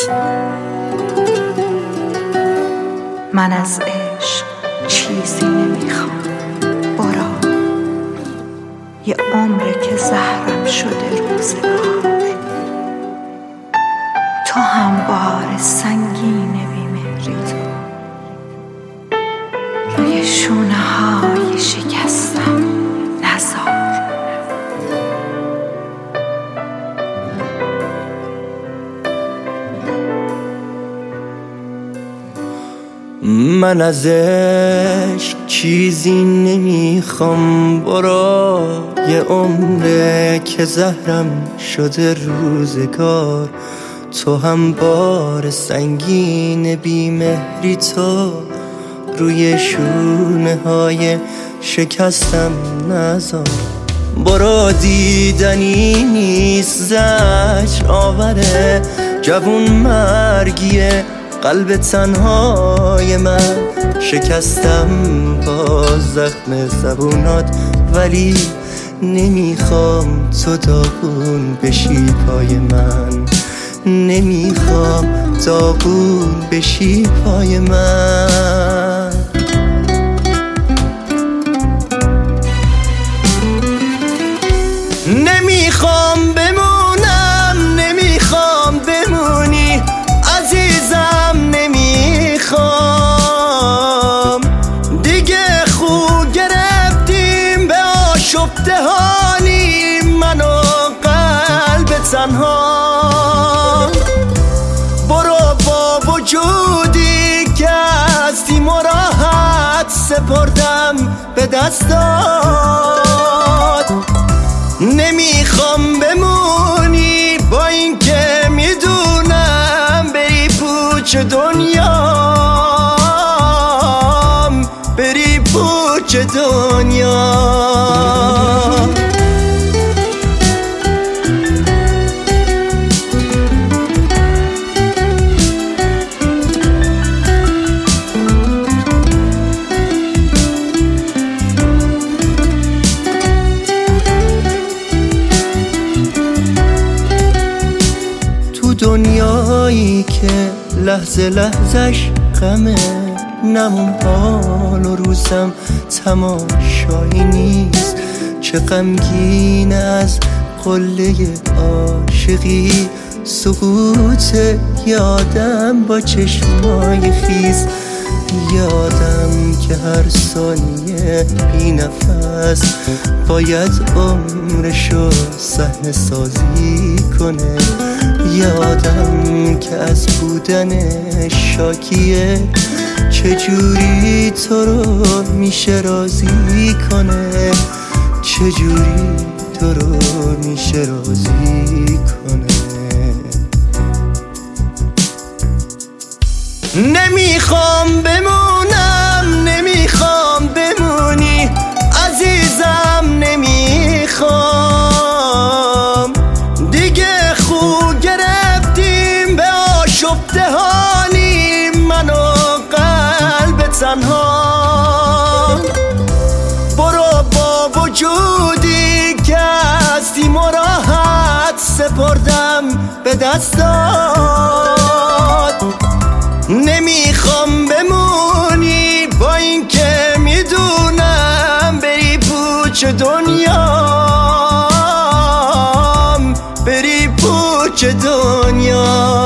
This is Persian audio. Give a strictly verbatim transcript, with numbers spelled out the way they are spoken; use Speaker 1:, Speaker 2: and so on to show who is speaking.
Speaker 1: من از عشق چیزی نمیخوام، برو. یه عمره که زهرم شده روزگار، تو هم بار سنگین بیمهری تو روی شونه های شکستم نزار.
Speaker 2: من از عشق چیزی نمیخوام، برو. یه عمره که زهرم شده روزگار، تو هم بار سنگین بیمهری تو روی شونه های شکستم نزار. برو دیدنی نیست، زجر آوره، جوون مرگیه قلب تنهای من. شکستم با زخم زبونات، ولی نمیخوام تو داغون بشی پای من. نمیخوام داغون بشی پای من. نمیخوام بمونم، نمیخوام بمونی عزیزم، نمیخوام دیگه. خو گرفتیم به آشفته حالی، من و قلب تنها. برو با وجودی که هستیم و راحت سپردم به دستات. نمیخوام بمونی با این که میدونم بری پوچ دنیام، بری پوچ دنیا. دنیایی که لحظه لحظش غمه، نمون حال و روزم تماشایی نیست. چه غمگین از قله عاشقی سقوط یادم با چشمای خیس. یادم که هر ثانیه بی نفس باید عمرشو صحنه سازی کنه. یادم که از بودن شاکیه چجوری تو رو میشه راضی کنه، چجوری تو رو میشه راضی کنه. نمیخوام بمونم، نمیخوام بمونی عزیزم، نمیخوام دیگه. خو گرفتیم به آشفته حالی، من و قلب تنها. برو با وجودی که هستیم و راحت سپردم به دستات. نمیخوام بمونی با این که میدونم بری پوچ دنیام، بری پوچ دنیا.